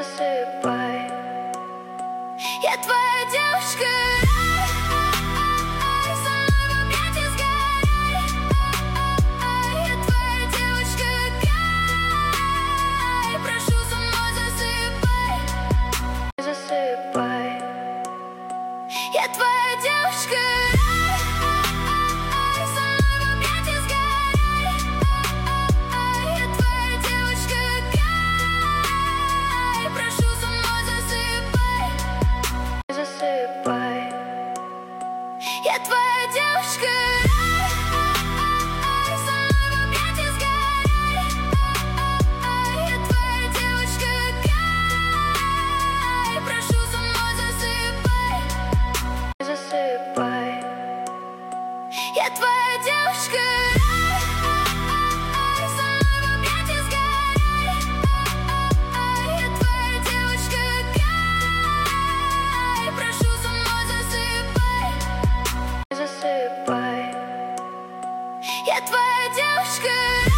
засыпай. Я твоя девушка, со мной в объятиях сгорай. Я твоя девушка, Гай. Прошу, со мной засыпай. Засыпай. Я твоя девушка, со мной в объятиях сгорай. Я твоя девушка, Гай. Прошу, со мной засыпай. Засыпай. Я твоя девушка, со мной в объятиях сгорай. Я твоя девушка, Гай. Прошу, со мной засыпай. Засыпай. Я твоя девушка, со мной в объятиях сгорай. Я твоя девушка, Гай. Прошу, со мной засыпай. Засыпай. Я твоя девушка.